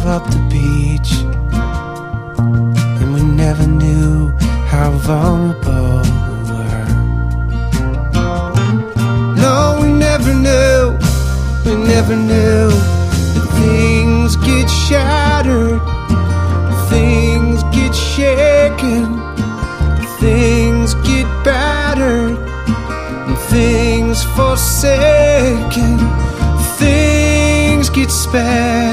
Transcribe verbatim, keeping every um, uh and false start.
up the beach, and we never knew how vulnerable we were. No, we never knew, we never knew that things get shattered, things get shaken, things get battered, and things forsaken, things get spared.